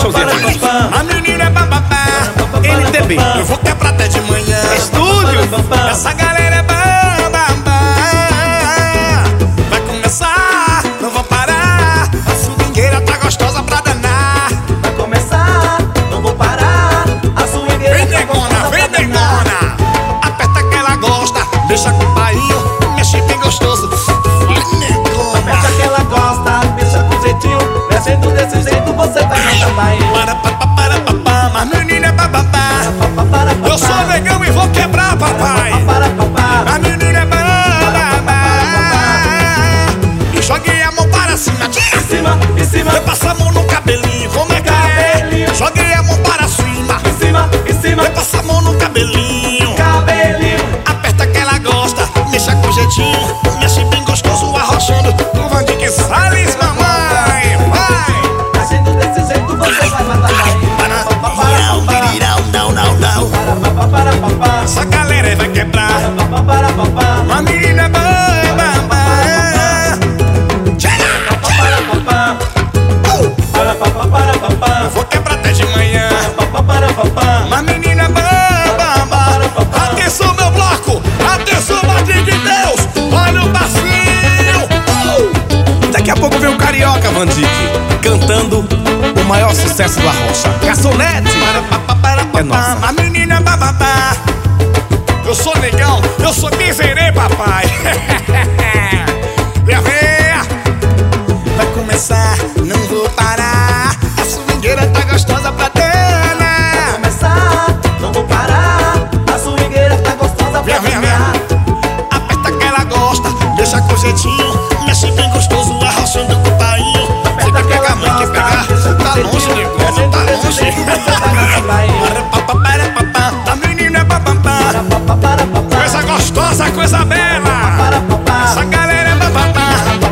showzinho mais. A menina é bababá, NTB. eu vou quebrar até de manhã. Estúdio. Essa galera é bababá. Vai começar, não vou parar. A swingueira tá gostosa pra danar. Vai começar, não vou parar. A swingueira Vem negona, vem negona. Aperta que ela gosta, deixa com o painho, mexe bem gostoso. Vai negona. aperta que ela gosta, deixa com jeitinho. Mexendo desse jeito você vai cantar mais. Para papá, mas menina é bababá. Eu sou negão e vou quebrar, papai. A menina é bababá. E joguei a mão para cima. Em cima, Eu passo a mão no cabelinho, como é que é? Joguei a mão para cima. em cima, Eu passo a mão no cabelinho. cabelinho. Aperta que ela gosta, mexa com jeitinho, mexe bem gostoso, arrochando. Com Vandique Salles, mamãe. Vai! Mexendo desse jeito você vai matar mais. Essa galera vai quebrar. A menina é bababá. Eu vou quebrar até de manhã. A menina é bababá. Atenção, meu bloco. Atenção, Madre de Deus. Olha o bacinho. Daqui a pouco vem o Carioca Vandique cantando o maior sucesso do Arrocha, Garçonete. É nossa. A menina é bababá. Eu sou negão, eu sou miserê, papai. Minha véia. Vai começar, não vou parar. A swingueira tá gostosa pra danar. Começar, não vou parar. A swingueira tá gostosa pra Vem. danar. Aperta que ela gosta, deixa com jeitinho, mexe bem gostoso, arrochando com o painho. Você vai pegar a mãe que pegar. Tá longe, negão, tá longe. A menina é bababá. Coisa gostosa, coisa bela. Essa galera é bababá.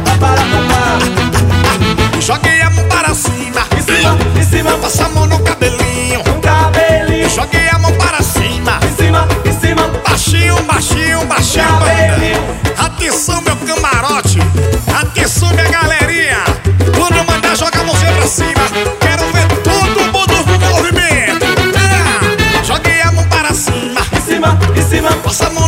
Joguei a mão para cima. Em cima, Passa a mão no cabelinho. um cabelinho. Joguei a mão para cima. Em cima, Baixinho, baixinho, baixinho, cabelinho. banda. Atenção, meu camarote. Atenção, minha galerinha. Quando eu mandar jogar a mãozinha pra cima, quero ver todo mundo no movimento. Joguei a mão para cima. Em cima, Passa a mão